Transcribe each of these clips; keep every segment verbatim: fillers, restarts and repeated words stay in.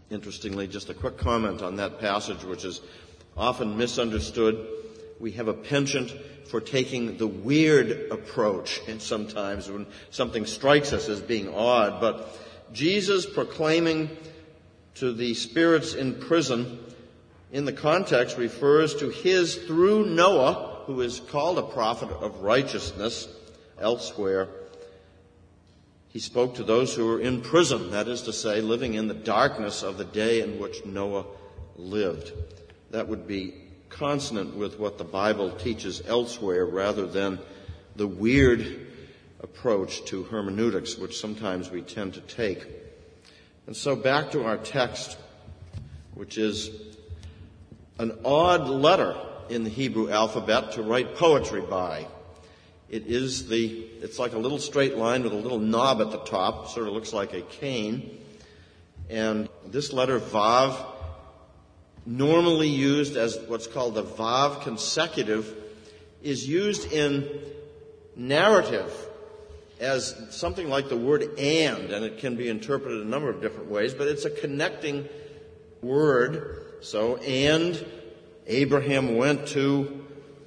Interestingly, just a quick comment on that passage, which is often misunderstood. We have a penchant for taking the weird approach, and sometimes when something strikes us as being odd. But Jesus proclaiming to the spirits in prison, in the context, refers to his through Noah, who is called a prophet of righteousness elsewhere. He spoke to those who were in prison, that is to say, living in the darkness of the day in which Noah lived. That would be consonant with what the Bible teaches elsewhere rather than the weird approach to hermeneutics, which sometimes we tend to take. And so back to our text, which is an odd letter in the Hebrew alphabet to write poetry by. It is the, it's like a little straight line with a little knob at the top, sort of looks like a cane. And this letter, Vav, normally used as what's called the Vav consecutive, is used in narrative as something like the word and, and it can be interpreted a number of different ways, but it's a connecting word. So, and Abraham went to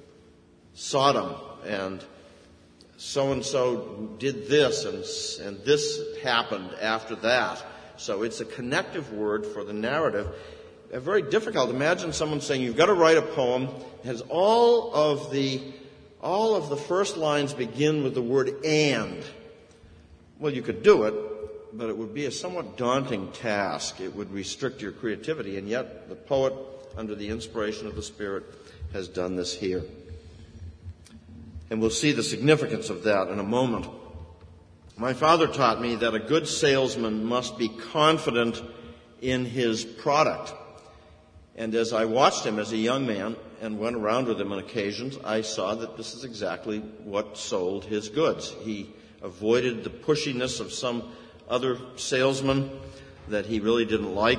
Sodom, and so-and-so did this, and, and this happened after that. So it's a connective word for the narrative. Uh, very difficult. Imagine someone saying, you've got to write a poem, it has all of the all of the first lines begin with the word and. Well, you could do it, but it would be a somewhat daunting task. It would restrict your creativity, and yet the poet, under the inspiration of the Spirit, has done this here. And we'll see the significance of that in a moment. My father taught me that a good salesman must be confident in his product. And as I watched him as a young man and went around with him on occasions, I saw that this is exactly what sold his goods. He avoided the pushiness of some other salesman that he really didn't like.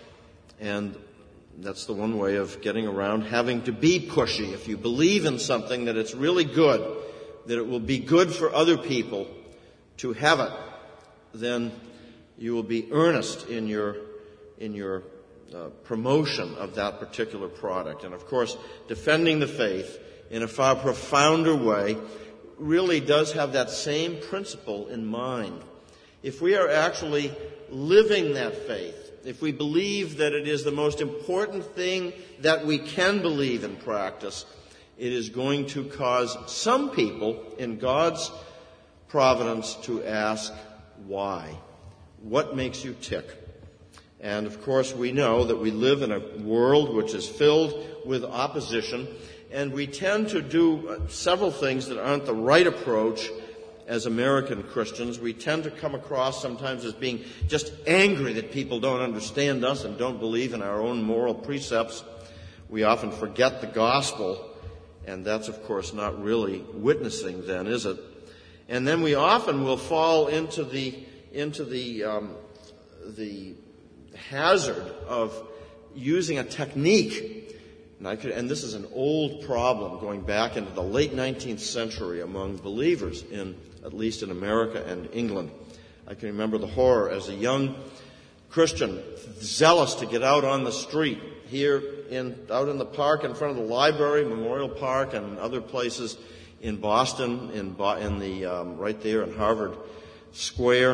And that's the one way of getting around having to be pushy. If you believe in something that it's really good, that it will be good for other people to have it, then you will be earnest in your in your uh, promotion of that particular product. And of course, defending the faith in a far profounder way really does have that same principle in mind. If we are actually living that faith, if we believe that it is the most important thing that we can believe in practice, it is going to cause some people in God's providence to ask, why? What makes you tick? And of course, we know that we live in a world which is filled with opposition, and we tend to do several things that aren't the right approach as American Christians. We tend to come across sometimes as being just angry that people don't understand us and don't believe in our own moral precepts. We often forget the gospel, and that's, of course, not really witnessing then, is it? And then we often will fall into the into the um, the hazard of using a technique. And, I could, and this is an old problem going back into the late nineteenth century among believers, in at least in America and England. I can remember the horror as a young Christian, zealous to get out on the street here in out in the park in front of the library, Memorial Park, and other places in Boston, in, in the um, right there in Harvard Square,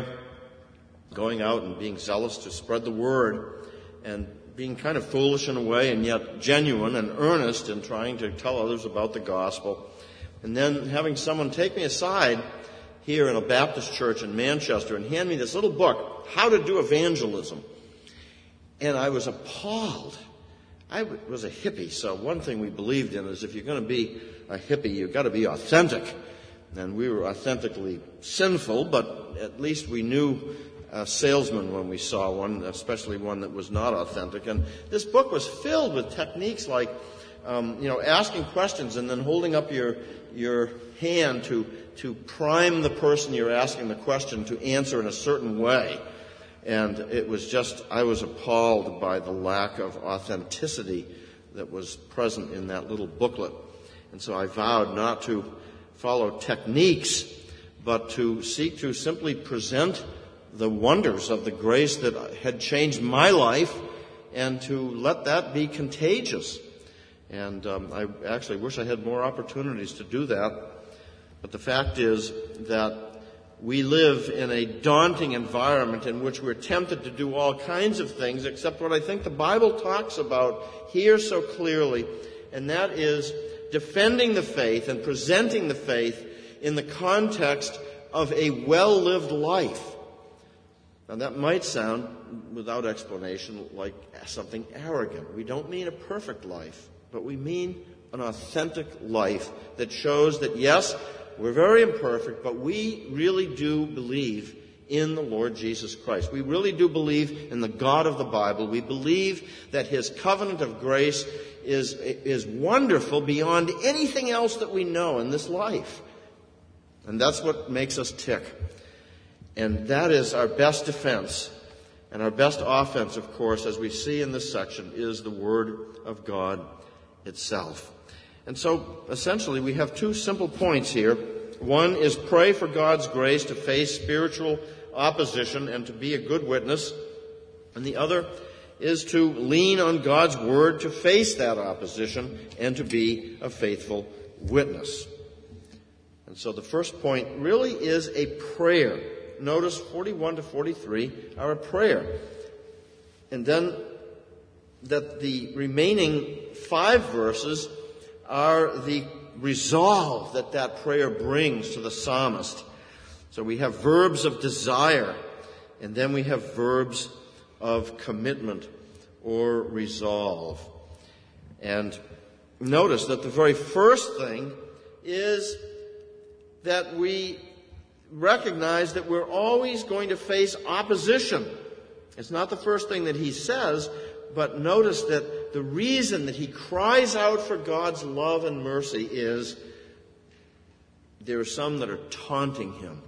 going out and being zealous to spread the word, and being kind of foolish in a way, and yet genuine and earnest in trying to tell others about the gospel. And then having someone take me aside here in a Baptist church in Manchester and hand me this little book, How to Do Evangelism. And I was appalled. I was a hippie, so one thing we believed in is if you're going to be a hippie, you've got to be authentic. And we were authentically sinful, but at least we knew a salesman when we saw one, especially one that was not authentic. And this book was filled with techniques like, um, you know, asking questions and then holding up your your hand to to prime the person you're asking the question to answer in a certain way. And it was just, I was appalled by the lack of authenticity that was present in that little booklet. And so I vowed not to follow techniques, but to seek to simply present the wonders of the grace that had changed my life and to let that be contagious. And um, I actually wish I had more opportunities to do that. But the fact is that we live in a daunting environment in which we're tempted to do all kinds of things except what I think the Bible talks about here so clearly, and that is defending the faith and presenting the faith in the context of a well-lived life. Now that might sound, without explanation, like something arrogant. We don't mean a perfect life, but we mean an authentic life that shows that, yes, we're very imperfect, but we really do believe in the Lord Jesus Christ. We really do believe in the God of the Bible. We believe that His covenant of grace is, is wonderful beyond anything else that we know in this life. And that's what makes us tick. And that is our best defense. And our best offense, of course, as we see in this section, is the Word of God itself. And so, essentially, we have two simple points here. One is pray for God's grace to face spiritual opposition and to be a good witness. And the other is to lean on God's Word to face that opposition and to be a faithful witness. And so the first point really is a prayer. Notice forty-one to forty-three are a prayer. And then that the remaining five verses are the resolve that that prayer brings to the psalmist. So we have verbs of desire, and then we have verbs of commitment or resolve. And notice that the very first thing is that we recognize that we're always going to face opposition. It's not the first thing that he says, but notice that the reason that he cries out for God's love and mercy is there are some that are taunting him.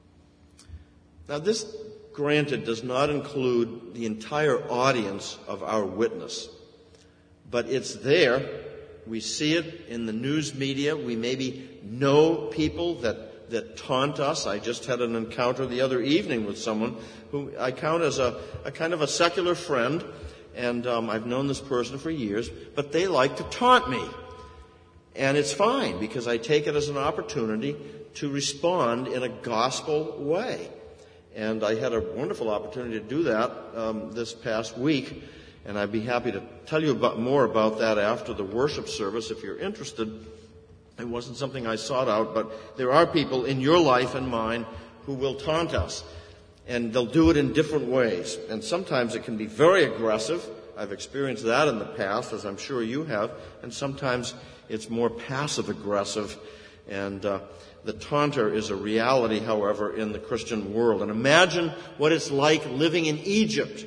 Now this, granted, does not include the entire audience of our witness, but it's there. We see it in the news media. We maybe know people that, that taunt us. I just had an encounter the other evening with someone who I count as a, a kind of a secular friend, and um, I've known this person for years, but they like to taunt me. And it's fine, because I take it as an opportunity to respond in a gospel way. And I had a wonderful opportunity to do that um, this past week, and I'd be happy to tell you about, more about that after the worship service if you're interested. It wasn't something I sought out, but there are people in your life and mine who will taunt us. And they'll do it in different ways. And sometimes it can be very aggressive. I've experienced that in the past, as I'm sure you have. And sometimes it's more passive-aggressive. And uh, the taunter is a reality, however, in the Christian world. And imagine what it's like living in Egypt,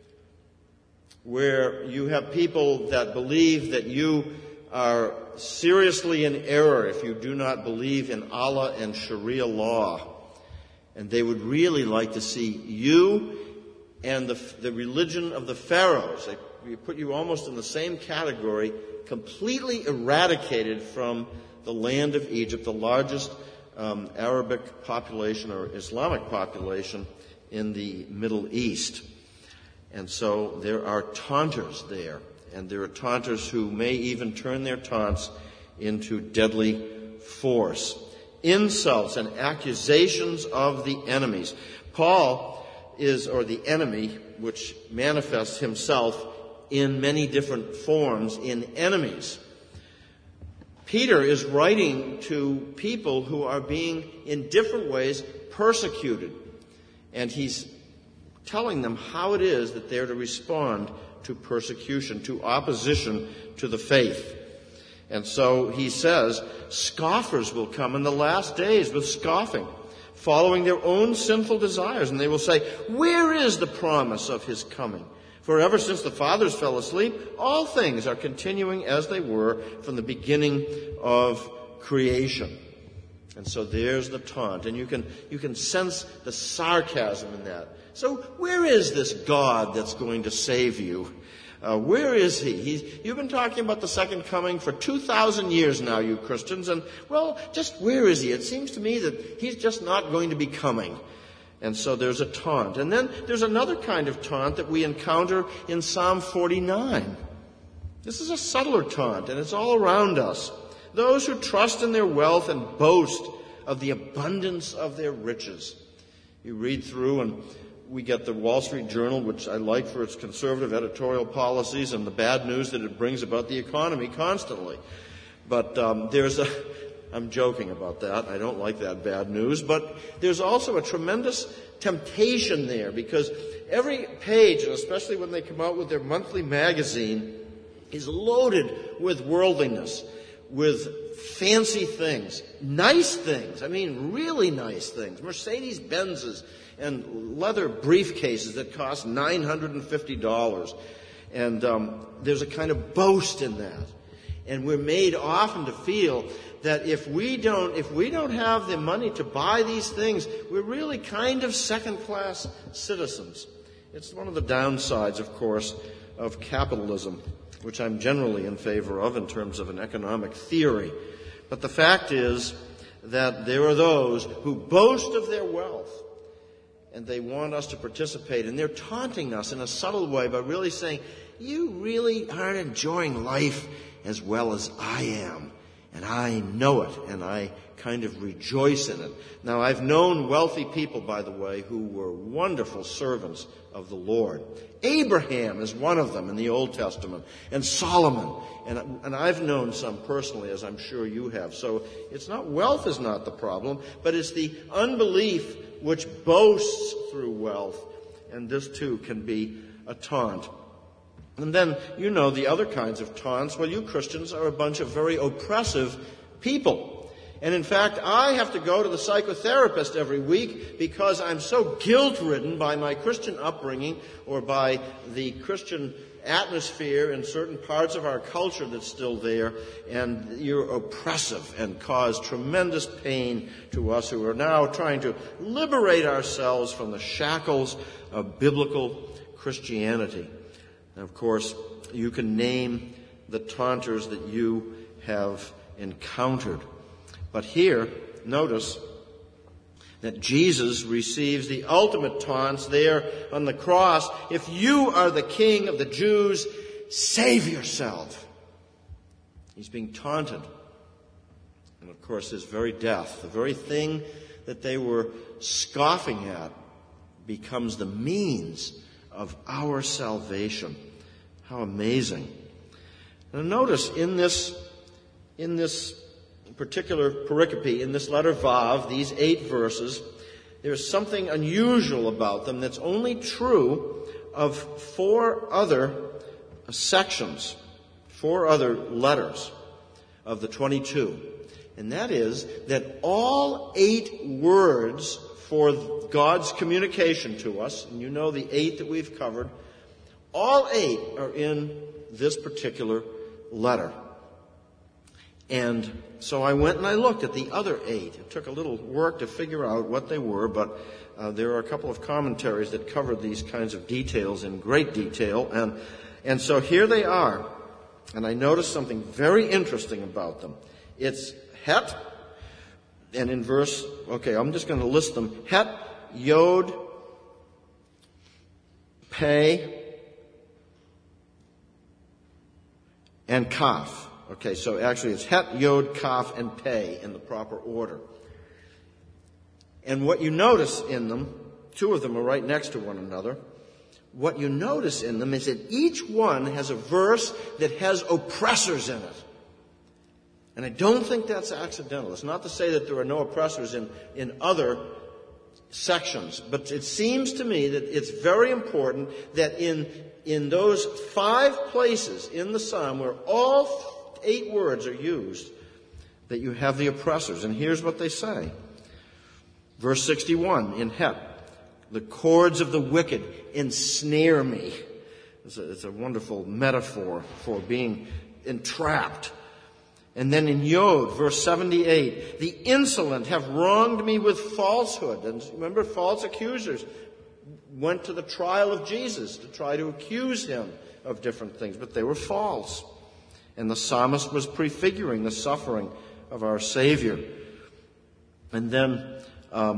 where you have people that believe that you are seriously in error if you do not believe in Allah and Sharia law. And they would really like to see you and the, the religion of the pharaohs, they put you almost in the same category, completely eradicated from the land of Egypt, the largest um, Arabic population or Islamic population in the Middle East. And so there are taunters there, and there are taunters who may even turn their taunts into deadly force. Insults and accusations of the enemies. Paul is, or the enemy, which manifests himself in many different forms in enemies. Peter is writing to people who are being, in different ways, persecuted. And he's telling them how it is that they're to respond to persecution, to opposition to the faith. And so he says, scoffers will come in the last days with scoffing, following their own sinful desires. And they will say, where is the promise of his coming? For ever since the fathers fell asleep, all things are continuing as they were from the beginning of creation. And so there's the taunt. And you can, you can sense the sarcasm in that. So where is this God that's going to save you? Uh, where is he? He's, you've been talking about the second coming for two thousand years now, you Christians, and, well, just where is he? It seems to me that he's just not going to be coming. And so there's a taunt. And then there's another kind of taunt that we encounter in Psalm forty-nine. This is a subtler taunt, and it's all around us. Those who trust in their wealth and boast of the abundance of their riches. You read through, and we get the Wall Street Journal, which I like for its conservative editorial policies and the bad news that it brings about the economy constantly. But um, there's a, I'm joking about that. I don't like that bad news. But there's also a tremendous temptation there, because every page, and especially when they come out with their monthly magazine, is loaded with worldliness, with fancy things, nice things. I mean, really nice things. Mercedes-Benzes and leather briefcases that cost nine hundred fifty dollars. And um, there's a kind of boast in that. And we're made often to feel that if we don't, if we don't have the money to buy these things, we're really kind of second-class citizens. It's one of the downsides, of course, of capitalism, which I'm generally in favor of in terms of an economic theory. But the fact is that there are those who boast of their wealth, and they want us to participate, and they're taunting us in a subtle way by really saying, you really aren't enjoying life as well as I am, and I know it, and I kind of rejoice in it. Now, I've known wealthy people, by the way, who were wonderful servants of the Lord. Abraham is one of them in the Old Testament, and Solomon, and, and I've known some personally, as I'm sure you have. So it's not, wealth is not the problem, but it's the unbelief which boasts through wealth, and this too can be a taunt. And then, you know, the other kinds of taunts. Well, you Christians are a bunch of very oppressive people. And in fact, I have to go to the psychotherapist every week because I'm so guilt-ridden by my Christian upbringing or by the Christian atmosphere in certain parts of our culture that's still there, and you're oppressive and cause tremendous pain to us who are now trying to liberate ourselves from the shackles of biblical Christianity. And of course, you can name the taunters that you have encountered. But here, notice that Jesus receives the ultimate taunts there on the cross. If you are the King of the Jews, save yourself. He's being taunted. And of course, his very death, the very thing that they were scoffing at, becomes the means of our salvation. How amazing. Now notice in this, in this particular pericope, in this letter Vav, these eight verses, there's something unusual about them that's only true of four other sections, four other letters of the twenty-two. And that is that all eight words for God's communication to us, and you know the eight that we've covered, all eight are in this particular letter. And so I went and I looked at the other eight. It took a little work to figure out what they were, but uh, there are a couple of commentaries that cover these kinds of details in great detail. And, and so here they are. And I noticed something very interesting about them. It's Het, and in verse, okay, I'm just going to list them. Het, Yod, Pei, and Kaf. Okay, so actually it's Het, Yod, Kaf, and Pei in the proper order. And what you notice in them, two of them are right next to one another. What you notice in them is that each one has a verse that has oppressors in it. And I don't think that's accidental. It's not to say that there are no oppressors in, in other sections, but it seems to me that it's very important that in, in those five places in the psalm where all eight words are used, that you have the oppressors. And here's what they say. Verse sixty-one in Het, the cords of the wicked ensnare me. It's a, it's a wonderful metaphor for being entrapped. And then in Yod, verse seventy-eight, the insolent have wronged me with falsehood. And remember, false accusers went to the trial of Jesus to try to accuse him of different things, but they were false. And the psalmist was prefiguring the suffering of our Savior. And then um,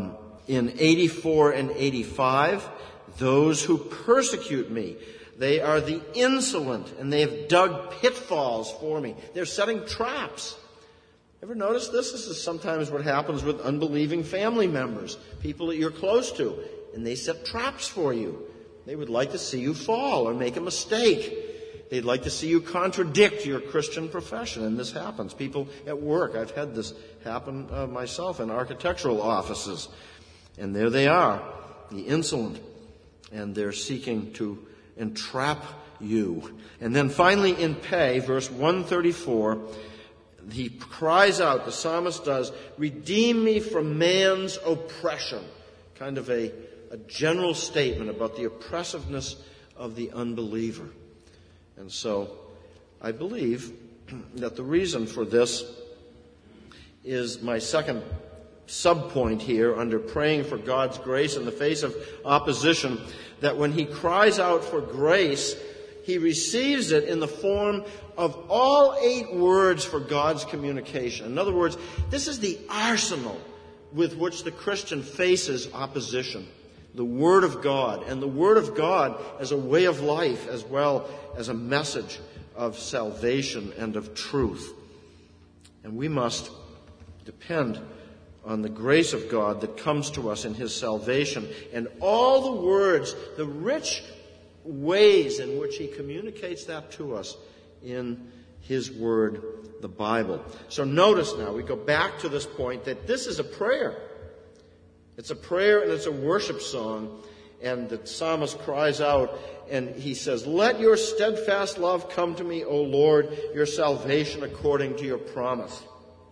in eighty-four and eighty-five, those who persecute me. They are the insolent, and they have dug pitfalls for me. They're setting traps. Ever notice this? This is sometimes what happens with unbelieving family members, people that you're close to, and they set traps for you. They would like to see you fall or make a mistake. They'd like to see you contradict your Christian profession, and this happens. People at work, I've had this happen uh, myself in architectural offices, and there they are, the insolent, and they're seeking to entrap you. And then finally in pay, verse one thirty-four, he cries out, the psalmist does, redeem me from man's oppression. Kind of a, a general statement about the oppressiveness of the unbeliever. And so I believe that the reason for this is my second subpoint here under praying for God's grace in the face of opposition, that when he cries out for grace, he receives it in the form of all eight words for God's communication. In other words, this is the arsenal with which the Christian faces opposition. The Word of God, and the Word of God as a way of life as well as a message of salvation and of truth. And we must depend on the grace of God that comes to us in his salvation, and all the words, the rich ways in which he communicates that to us in his word, the Bible. So notice now, we go back to this point that this is a prayer. It's a prayer and it's a worship song, and the psalmist cries out and he says, let your steadfast love come to me, O Lord, your salvation according to your promise.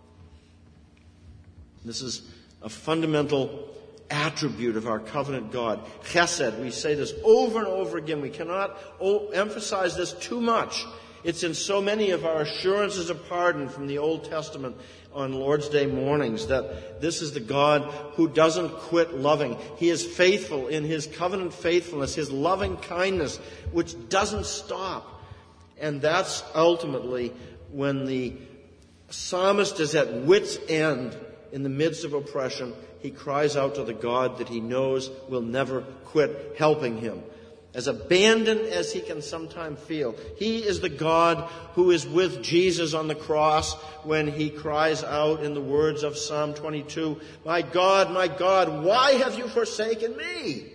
This is a fundamental attribute of our covenant God. Chesed, we say this over and over again. We cannot emphasize this too much. It's in so many of our assurances of pardon from the Old Testament on Lord's Day mornings, that this is the God who doesn't quit loving. He is faithful in his covenant faithfulness, his loving kindness, which doesn't stop. And that's ultimately when the psalmist is at wit's end in the midst of oppression. He cries out to the God that he knows will never quit helping him. As abandoned as he can sometimes feel, he is the God who is with Jesus on the cross when he cries out in the words of Psalm twenty-two, my God, my God, why have you forsaken me?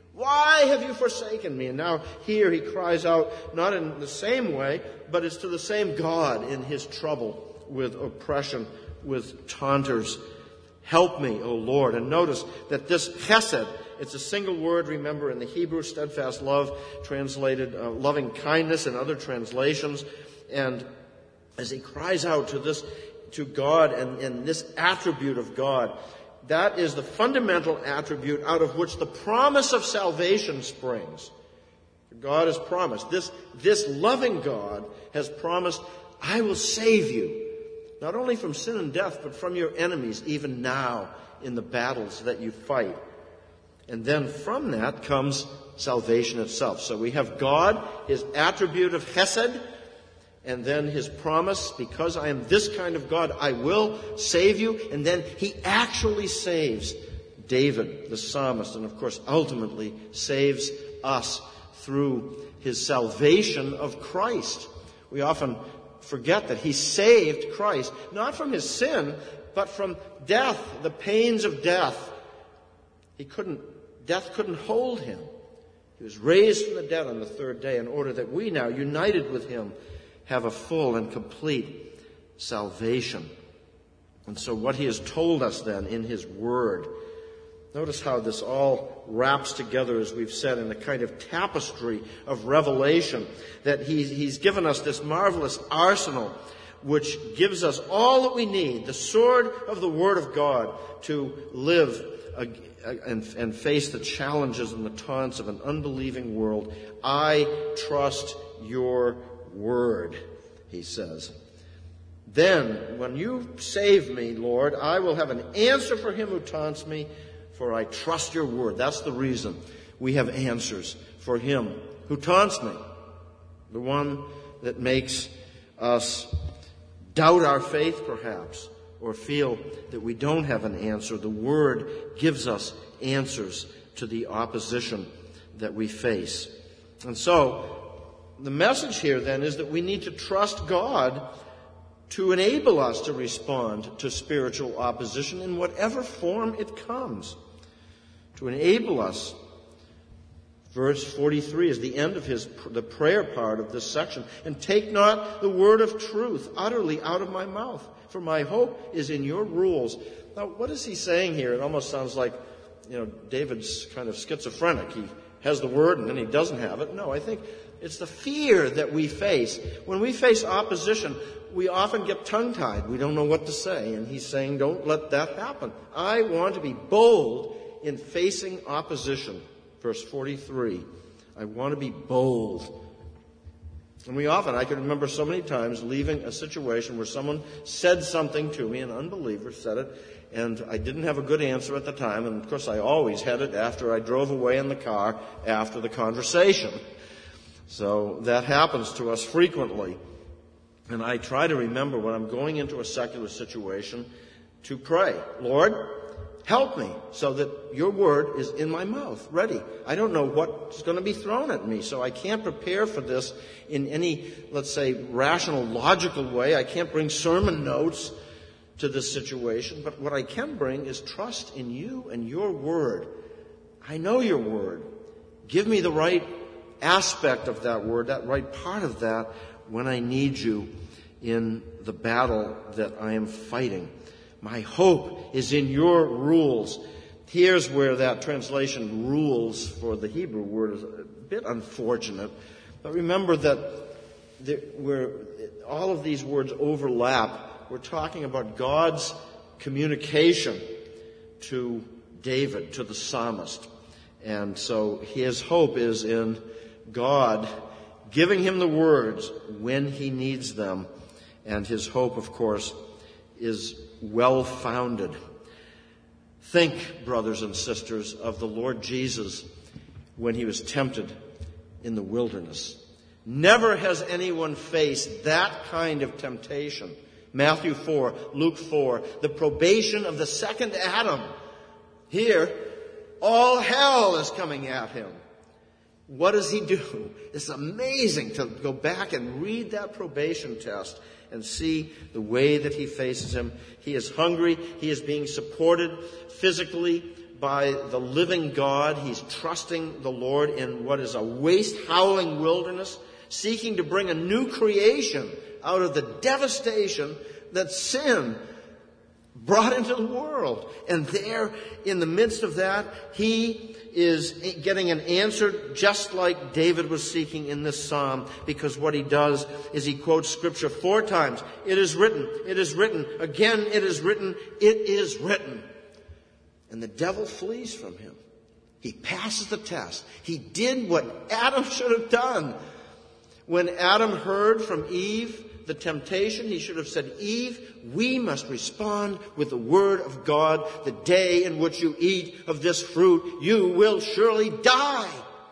Why have you forsaken me? And now here he cries out, not in the same way, but it's to the same God in his trouble with oppression, with taunters. Help me, O Lord. And notice that this chesed, it's a single word, remember, in the Hebrew, steadfast love, translated uh, loving kindness in other translations. And as he cries out to this, to God and, and this attribute of God, that is the fundamental attribute out of which the promise of salvation springs. God has promised, this, this loving God has promised, I will save you, not only from sin and death, but from your enemies, even now in the battles that you fight. And then from that comes salvation itself. So we have God, his attribute of chesed, and then his promise, because I am this kind of God, I will save you. And then he actually saves David, the psalmist, and of course ultimately saves us through his salvation of Christ. We often forget that he saved Christ, not from his sin, but from death, the pains of death. He couldn't, death couldn't hold him. He was raised from the dead on the third day in order that we now, united with him, have a full and complete salvation. And so what he has told us then in his word, notice how this all wraps together, as we've said, in a kind of tapestry of revelation, that he's, he's given us this marvelous arsenal which gives us all that we need, the sword of the Word of God, to live and, and face the challenges and the taunts of an unbelieving world. I trust your word, he says. Then, when you save me, Lord, I will have an answer for him who taunts me, for I trust your word. That's the reason we have answers for him who taunts me, the one that makes us doubt our faith, perhaps, or feel that we don't have an answer. The Word gives us answers to the opposition that we face. And so, the message here then is that we need to trust God to enable us to respond to spiritual opposition in whatever form it comes. To enable us. Verse forty-three is the end of his the prayer part of this section. And take not the word of truth utterly out of my mouth, for my hope is in your rules. Now, what is he saying here? It almost sounds like, you know, David's kind of schizophrenic. He has the word and then he doesn't have it. No, I think it's the fear that we face. When we face opposition, we often get tongue-tied. We don't know what to say. And he's saying, don't let that happen. I want to be bold in facing opposition. Verse forty-three, I want to be bold. And we often, I can remember so many times leaving a situation where someone said something to me, an unbeliever said it, and I didn't have a good answer at the time. And of course, I always had it after I drove away in the car after the conversation. So that happens to us frequently. And I try to remember when I'm going into a secular situation to pray, Lord, help me so that your word is in my mouth, ready. I don't know what's going to be thrown at me, so I can't prepare for this in any, let's say, rational, logical way. I can't bring sermon notes to this situation, but what I can bring is trust in you and your word. I know your word. Give me the right aspect of that word, that right part of that, when I need you in the battle that I am fighting. My hope is in your rules. Here's where that translation rules for the Hebrew word is a bit unfortunate. But remember that there, where all of these words overlap, we're talking about God's communication to David, to the psalmist. And so his hope is in God giving him the words when he needs them. And his hope, of course, is well-founded. Think, brothers and sisters, of the Lord Jesus when he was tempted in the wilderness. Never has anyone faced that kind of temptation. Matthew four, Luke four, the probation of the second Adam. Here, all hell is coming at him. What does he do? It's amazing to go back and read that probation test and see the way that he faces him. He is hungry. He is being supported physically by the living God. He's trusting the Lord in what is a waste-howling wilderness, seeking to bring a new creation out of the devastation that sin brought into the world. And there, in the midst of that, he is getting an answer just like David was seeking in this psalm, because what he does is he quotes Scripture four times. It is written, it is written, again it is written, it is written. And the devil flees from him. He passes the test. He did what Adam should have done. When Adam heard from Eve the temptation, he should have said, Eve, we must respond with the word of God. The day in which you eat of this fruit, you will surely die.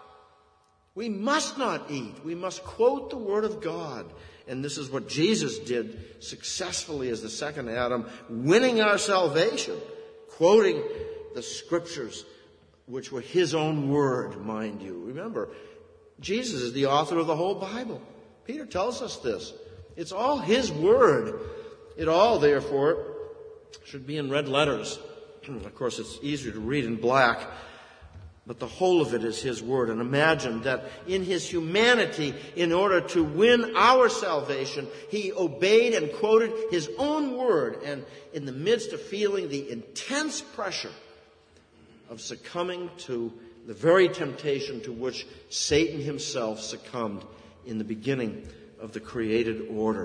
We must not eat. We must quote the word of God. And this is what Jesus did successfully as the second Adam, winning our salvation, quoting the Scriptures, which were his own word, mind you. Remember, Jesus is the author of the whole Bible. Peter tells us this. It's all his word. It all, therefore, should be in red letters. Of course, it's easier to read in black, but the whole of it is his word. And imagine that in his humanity, in order to win our salvation, he obeyed and quoted his own word. And in the midst of feeling the intense pressure of succumbing to the very temptation to which Satan himself succumbed in the beginning of the created order.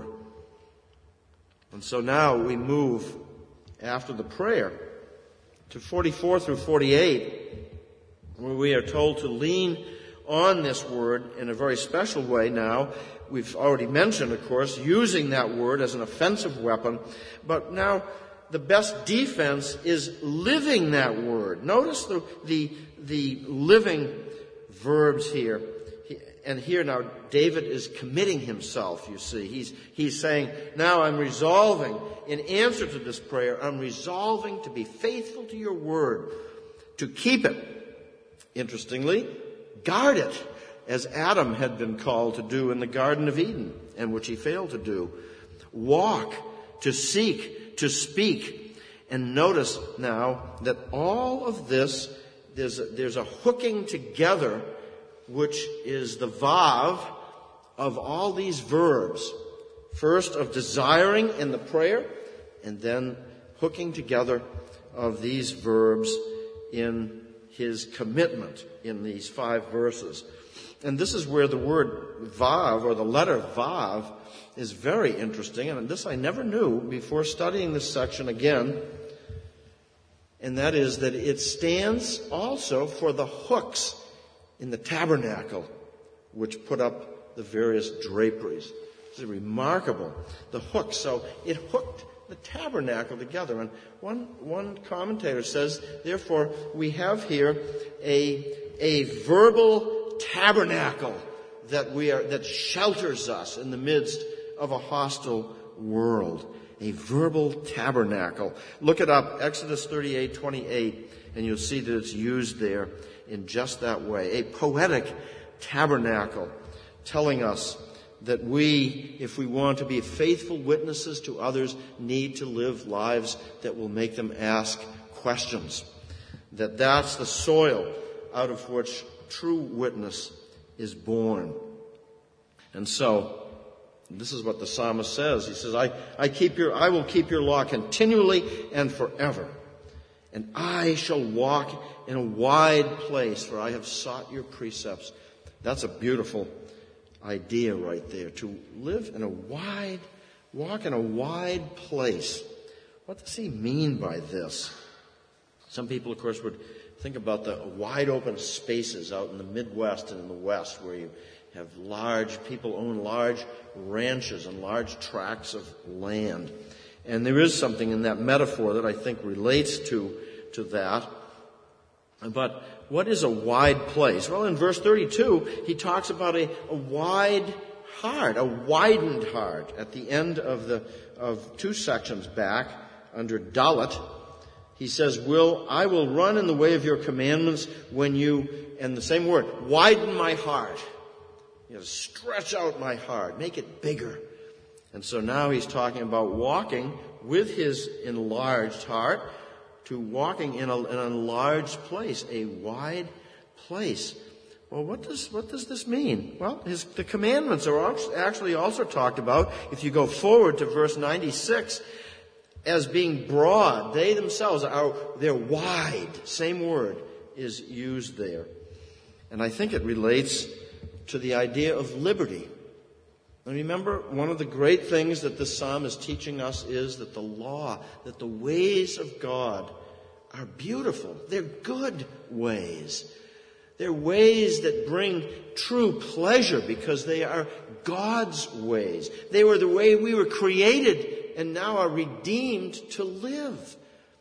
And so now we move, after the prayer, to forty-four through forty-eight, where we are told to lean on this word in a very special way now. We've already mentioned, of course, using that word as an offensive weapon, but now the best defense is living that word. Notice the, the, the living verbs here. and here now David is committing himself, you see. He's, he's saying, now I'm resolving, in answer to this prayer, I'm resolving to be faithful to your word, to keep it. Interestingly, guard it, as Adam had been called to do in the Garden of Eden, and which he failed to do. Walk, to seek, to speak. And notice now that all of this, there's a, there's a hooking together, which is the vav of all these verbs. First of desiring in the prayer, and then hooking together of these verbs in his commitment in these five verses. And this is where the word vav, or the letter vav, is very interesting. And this I never knew before studying this section again. And that is that it stands also for the hooks in the tabernacle, which put up the various draperies. This is remarkable. The hooks. So it hooked the tabernacle together. And one, one commentator says, therefore, we have here a, a verbal tabernacle that we are, that shelters us in the midst of a hostile world. A verbal tabernacle. Look it up, Exodus thirty-eight twenty-eight, and you'll see that it's used there in just that way. A poetic tabernacle telling us that we, if we want to be faithful witnesses to others, need to live lives that will make them ask questions. That that's the soil out of which true witness is born. And so, this is what the psalmist says. He says, I, I keep your, I will keep your law continually and forever. And I shall walk in a wide place, for I have sought your precepts. That's a beautiful idea right there. To live in a wide, walk in a wide place. What does he mean by this? Some people, of course, would think about the wide open spaces out in the Midwest and in the West, where you have large, people own large ranches and large tracts of land. And there is something in that metaphor that I think relates to, to that. But what is a wide place? Well, in verse thirty-two, he talks about a, a wide heart, a widened heart. At the end of the, of two sections back, under Dalet, he says, will, I will run in the way of your commandments when you, and the same word, widen my heart. You know, stretch out my heart, make it bigger. And so now he's talking about walking with his enlarged heart to walking in a, an enlarged place, a wide place. Well, what does what does this mean? Well, his, the commandments are actually also talked about, if you go forward to verse ninety-six, as being broad. They themselves are, they're wide. Same word is used there. And I think it relates to the idea of liberty. And remember, one of the great things that this psalm is teaching us is that the law, that the ways of God are beautiful. They're good ways. They're ways that bring true pleasure because they are God's ways. They were the way we were created and now are redeemed to live.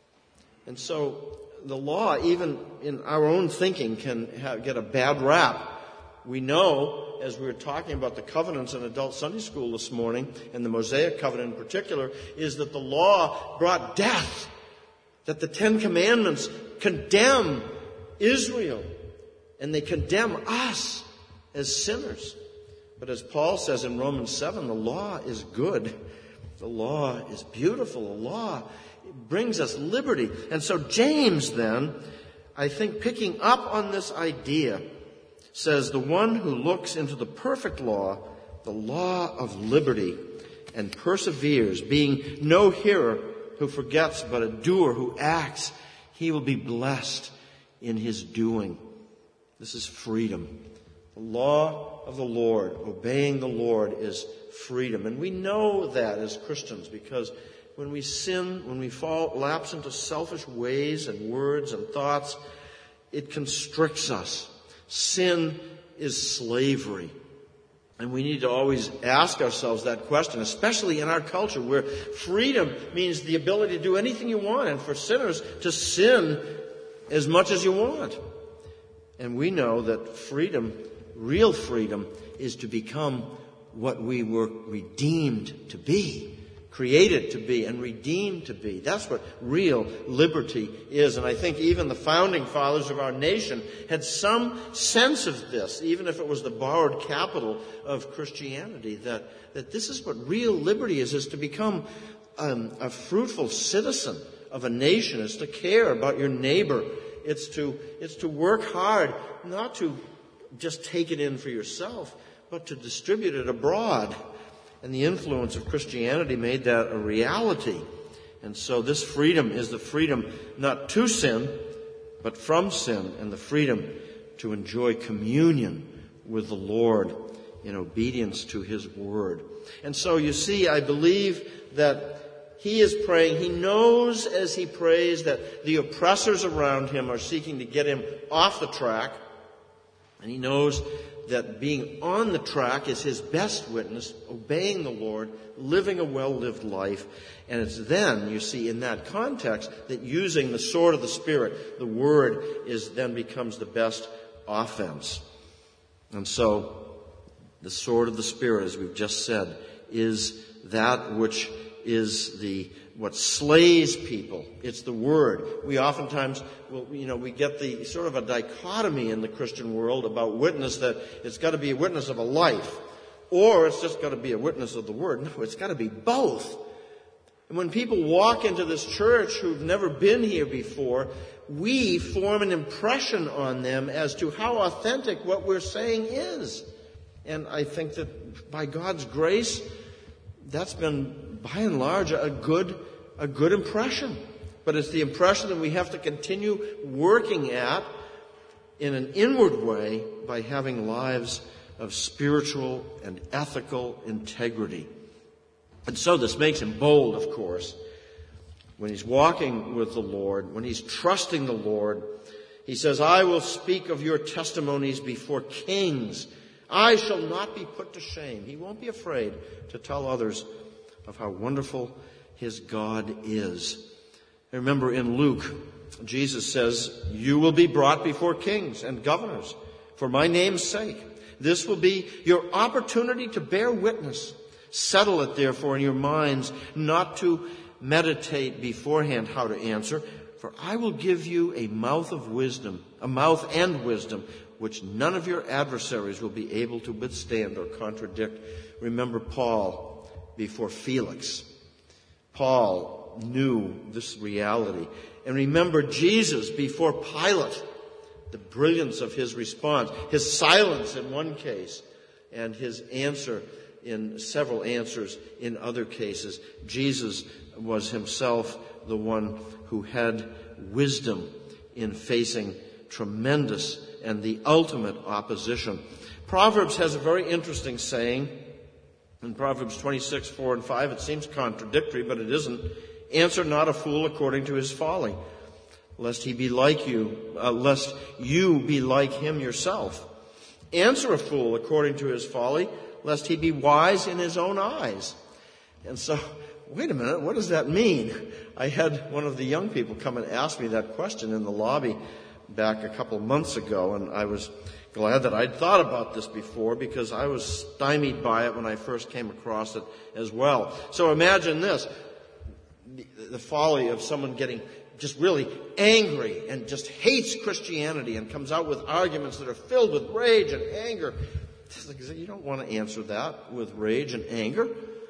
And so the law, even in our own thinking, can have, get a bad rap. We know, as we were talking about the covenants in adult Sunday school this morning, and the Mosaic covenant in particular, is that the law brought death, that the Ten Commandments condemn Israel, and they condemn us as sinners. But as Paul says in Romans seven, the law is good. The law is beautiful. The law brings us liberty. And so James then, I think, picking up on this idea, says, the one who looks into the perfect law, the law of liberty, and perseveres, being no hearer who forgets, but a doer who acts, he will be blessed in his doing. This is freedom. The law of the Lord, obeying the Lord, is freedom. And we know that as Christians, because when we sin, when we fall, lapse into selfish ways and words and thoughts, it constricts us. Sin is slavery. And we need to always ask ourselves that question, especially in our culture where freedom means the ability to do anything you want, and for sinners to sin as much as you want. And we know that freedom Real freedom is to become what we were redeemed to be. Created to be and redeemed to be. That's what real liberty is. And I think even the founding fathers of our nation had some sense of this, even if it was the borrowed capital of Christianity, that, that this is what real liberty is, is to become um, a fruitful citizen of a nation. It's to care about your neighbor. It's to, it's to work hard, not to just take it in for yourself, but to distribute it abroad. And the influence of Christianity made that a reality. And so this freedom is the freedom not to sin, but from sin, and the freedom to enjoy communion with the Lord in obedience to His word. And so you see, I believe that he is praying. He knows as he prays that the oppressors around him are seeking to get him off the track. And he knows that being on the track is his best witness, obeying the Lord, living a well-lived life. And it's then, you see, in that context, that using the sword of the Spirit, the Word, is then becomes the best offense. And so, the sword of the Spirit, as we've just said, is that which is the what slays people. It's the Word. We oftentimes, well, you know, we get the sort of a dichotomy in the Christian world about witness, that it's got to be a witness of a life, or it's just got to be a witness of the Word. No, it's got to be both. And when people walk into this church who've never been here before, we form an impression on them as to how authentic what we're saying is. And I think that by God's grace, that's been, by and large, a good, a good impression. But it's the impression that we have to continue working at in an inward way by having lives of spiritual and ethical integrity. And so this makes him bold, of course. When he's walking with the Lord, when he's trusting the Lord, he says, I will speak of your testimonies before kings. I shall not be put to shame. He won't be afraid to tell others of how wonderful his God is. I remember in Luke, Jesus says, you will be brought before kings and governors for my name's sake. This will be your opportunity to bear witness. Settle it, therefore, in your minds not to meditate beforehand how to answer, for I will give you a mouth of wisdom, a mouth and wisdom, which none of your adversaries will be able to withstand or contradict. Remember Paul before Felix. Paul knew this reality. And remember Jesus before Pilate. The brilliance of his response, his silence in one case, and his answer in several answers in other cases. Jesus was himself the one who had wisdom in facing tremendous and the ultimate opposition. Proverbs has a very interesting saying. In Proverbs twenty-six, four and five, it seems contradictory, but it isn't. Answer not a fool according to his folly, lest he be like you, uh, lest you be like him yourself. Answer a fool according to his folly, lest he be wise in his own eyes. And so, wait a minute, what does that mean? I had one of the young people come and ask me that question in the lobby back a couple months ago, and I was glad that I'd thought about this before, because I was stymied by it when I first came across it as well. So imagine this, the, the folly of someone getting just really angry and just hates Christianity and comes out with arguments that are filled with rage and anger. You don't want to answer that with rage and anger.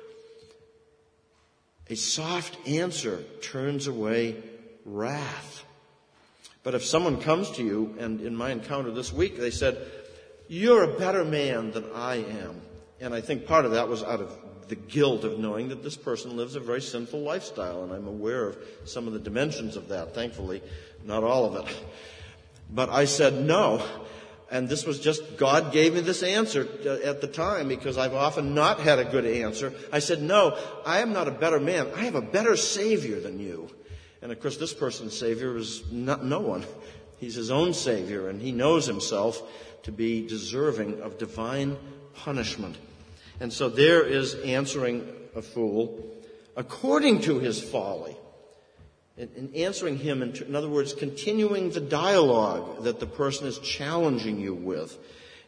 A soft answer turns away wrath. But if someone comes to you, and in my encounter this week, they said, you're a better man than I am. And I think part of that was out of the guilt of knowing that this person lives a very sinful lifestyle. And I'm aware of some of the dimensions of that, thankfully, not all of it. But I said no. And this was just, God gave me this answer at the time, because I've often not had a good answer. I said, no, I am not a better man. I have a better Savior than you. And of course, this person's Savior is not, no one. He's his own Savior, and he knows himself to be deserving of divine punishment. And so there is answering a fool according to his folly. And answering him, in other words, continuing the dialogue that the person is challenging you with.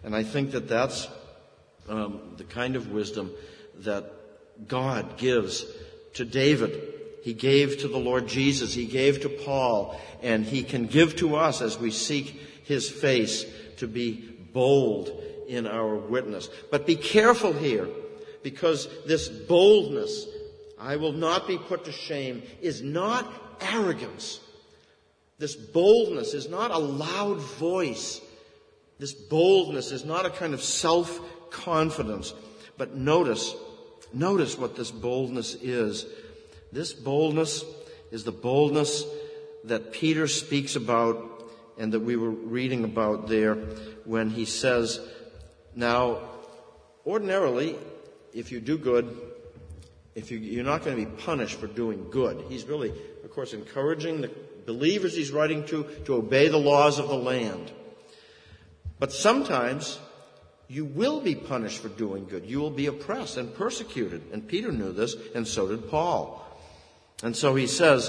And I think that that's um, the kind of wisdom that God gives to David. He gave to the Lord Jesus. He gave to Paul. And he can give to us as we seek his face to be bold in our witness. But be careful here, because this boldness, I will not be put to shame, is not arrogance. This boldness is not a loud voice. This boldness is not a kind of self-confidence. But notice, notice what this boldness is. This boldness is the boldness that Peter speaks about and that we were reading about there when he says, now, ordinarily, if you do good, if you, you're not going to be punished for doing good. He's really, of course, encouraging the believers he's writing to to obey the laws of the land. But sometimes you will be punished for doing good. You will be oppressed and persecuted. And Peter knew this, and so did Paul. And so he says,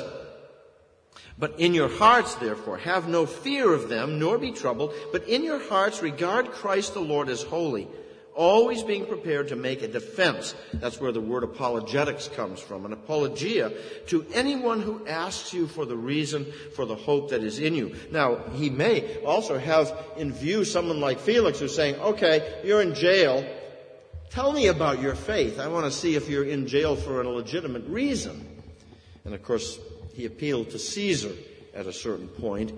but in your hearts, therefore, have no fear of them, nor be troubled, but in your hearts regard Christ the Lord as holy, always being prepared to make a defense. That's where the word apologetics comes from, an apologia to anyone who asks you for the reason for the hope that is in you. Now, he may also have in view someone like Felix who's saying, okay, you're in jail. Tell me about your faith. I want to see if you're in jail for a legitimate reason. And of course, he appealed to Caesar at a certain point.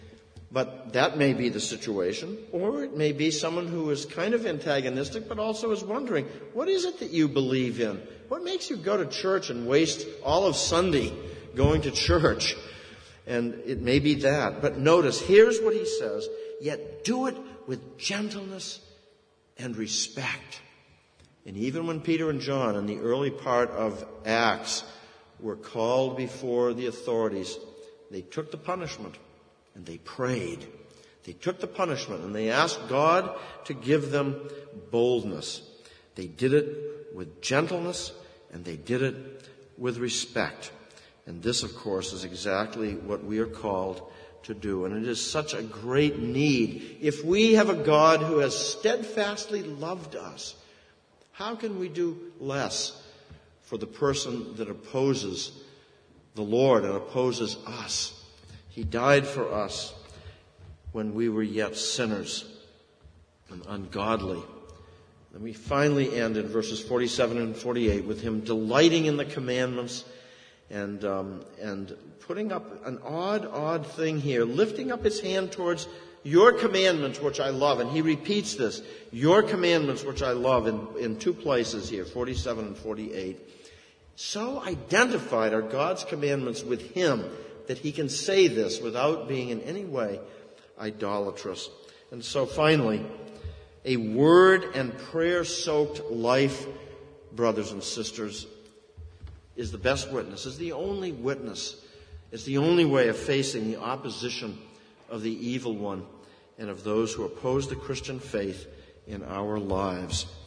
But that may be the situation. Or it may be someone who is kind of antagonistic, but also is wondering, what is it that you believe in? What makes you go to church and waste all of Sunday going to church? And it may be that. But notice, here's what he says, yet do it with gentleness and respect. And even when Peter and John in the early part of Acts were called before the authorities, they took the punishment and they prayed. They took the punishment and they asked God to give them boldness. They did it with gentleness and they did it with respect. And this, of course, is exactly what we are called to do. And it is such a great need. If we have a God who has steadfastly loved us, how can we do less for the person that opposes the Lord and opposes us? He died for us when we were yet sinners and ungodly. And we finally end in verses forty-seven and forty-eight with him delighting in the commandments and um, and putting up an odd, odd thing here, lifting up his hand towards your commandments, which I love. And he repeats this, your commandments, which I love, in, in two places here, forty-seven and forty-eight. So identified are God's commandments with him that he can say this without being in any way idolatrous. And so finally, a word and prayer-soaked life, brothers and sisters, is the best witness, is the only witness, is the only way of facing the opposition of the evil one and of those who oppose the Christian faith in our lives.